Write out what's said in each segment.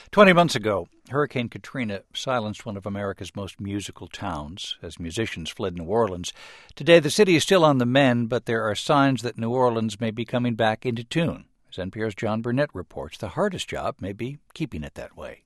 20 months ago, Hurricane Katrina silenced one of America's most musical towns as musicians fled New Orleans. Today, the city is still on the mend, but there are signs that New Orleans may be coming back into tune. As NPR's John Burnett reports, the hardest job may be keeping it that way.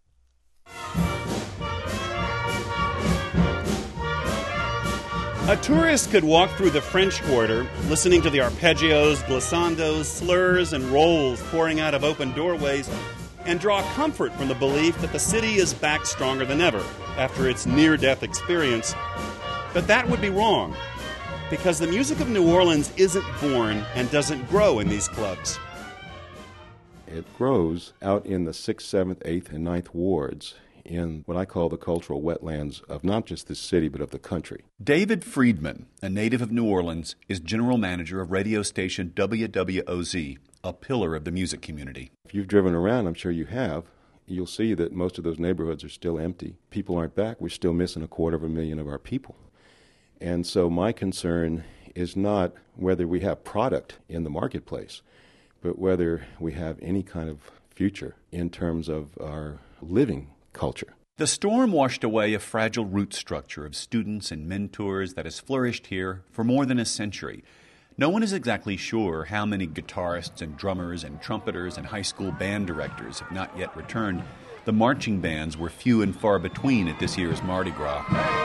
A tourist could walk through the French Quarter, listening to the arpeggios, glissandos, slurs, and rolls pouring out of open doorways, and draw comfort from the belief that the city is back stronger than ever after its near-death experience. But that would be wrong, because the music of New Orleans isn't born and doesn't grow in these clubs. It grows out in the 6th, 7th, 8th, and 9th wards in what I call the cultural wetlands of not just the city, but of the country. David Friedman, a native of New Orleans, is general manager of radio station WWOZ, a pillar of the music community. If you've driven around, I'm sure you have, you'll see that most of those neighborhoods are still empty. People aren't back. We're still missing 250,000 of our people. And so my concern is not whether we have product in the marketplace, but whether we have any kind of future in terms of our living culture. The storm washed away a fragile root structure of students and mentors that has flourished here for more than a century. No one is exactly sure how many guitarists and drummers and trumpeters and high school band directors have not yet returned. The marching bands were few and far between at this year's Mardi Gras.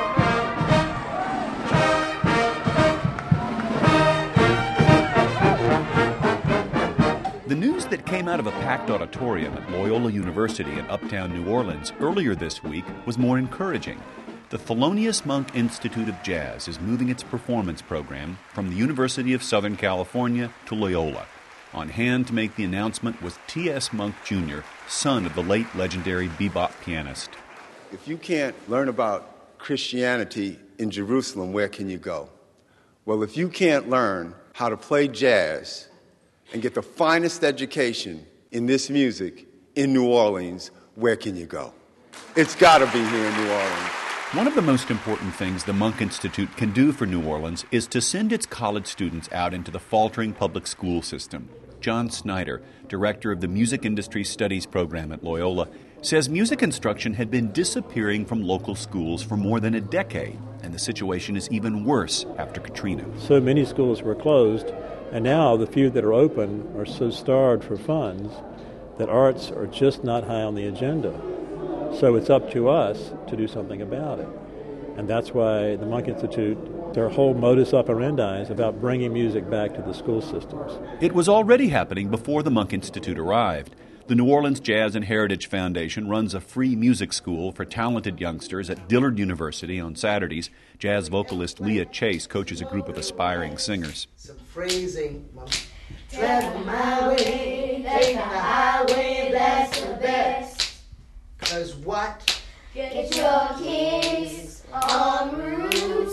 The news that came out of a packed auditorium at Loyola University in uptown New Orleans earlier this week was more encouraging. The Thelonious Monk Institute of Jazz is moving its performance program from the University of Southern California to Loyola. On hand to make the announcement was T.S. Monk Jr., son of the late legendary bebop pianist. If you can't learn about Christianity in Jerusalem, where can you go? Well, if you can't learn how to play jazz and get the finest education in this music in New Orleans, where can you go? It's got to be here in New Orleans. One of the most important things the Monk Institute can do for New Orleans is to send its college students out into the faltering public school system. John Snyder, director of the Music Industry Studies program at Loyola, says music instruction had been disappearing from local schools for more than a decade, and the situation is even worse after Katrina. So many schools were closed, and now the few that are open are so starved for funds that arts are just not high on the agenda. So it's up to us to do something about it. And that's why the Monk Institute, their whole modus operandi is about bringing music back to the school systems. It was already happening before the Monk Institute arrived. The New Orleans Jazz and Heritage Foundation runs a free music school for talented youngsters at Dillard University on Saturdays. Jazz vocalist Leah Chase coaches a group of aspiring singers. Some phrasing. Travel my way, take the highway, that's the best. 'Cause what? Get your kicks on Route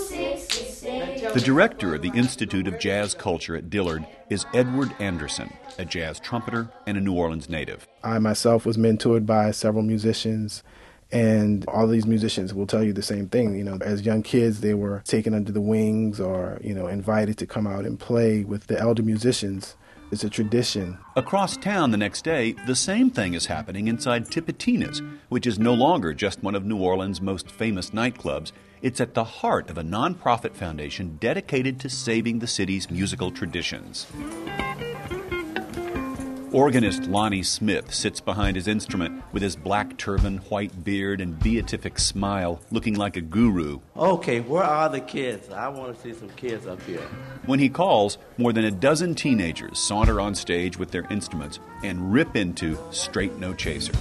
66. The director of the Institute of Jazz Culture at Dillard is Edward Anderson, a jazz trumpeter and a New Orleans native. I myself was mentored by several musicians, and all these musicians will tell you the same thing. You know, as young kids, they were taken under the wings or, invited to come out and play with the elder musicians. It's a tradition. Across town the next day, the same thing is happening inside Tipitina's, which is no longer just one of New Orleans' most famous nightclubs. It's at the heart of a nonprofit foundation dedicated to saving the city's musical traditions. Organist Lonnie Smith sits behind his instrument with his black turban, white beard, and beatific smile, looking like a guru. Okay, where are the kids? I want to see some kids up here. When he calls, more than a dozen teenagers saunter on stage with their instruments and rip into Straight No Chaser.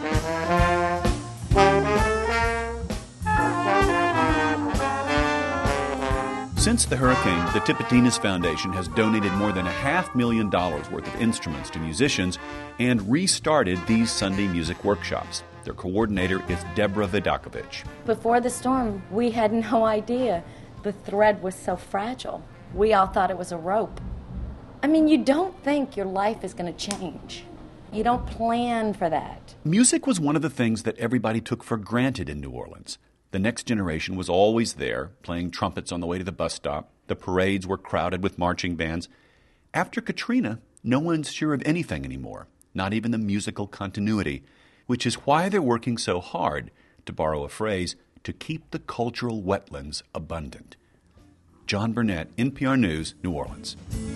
Since the hurricane, the Tipitina's Foundation has donated more than $500,000 worth of instruments to musicians and restarted these Sunday music workshops. Their coordinator is Deborah Vidakovich. Before the storm, we had no idea the thread was so fragile. We all thought it was a rope. I mean, you don't think your life is going to change. You don't plan for that. Music was one of the things that everybody took for granted in New Orleans. The next generation was always there, playing trumpets on the way to the bus stop. The parades were crowded with marching bands. After Katrina, no one's sure of anything anymore, not even the musical continuity. which is why they're working so hard, to borrow a phrase, to keep the cultural wetlands abundant. John Burnett, NPR News, New Orleans.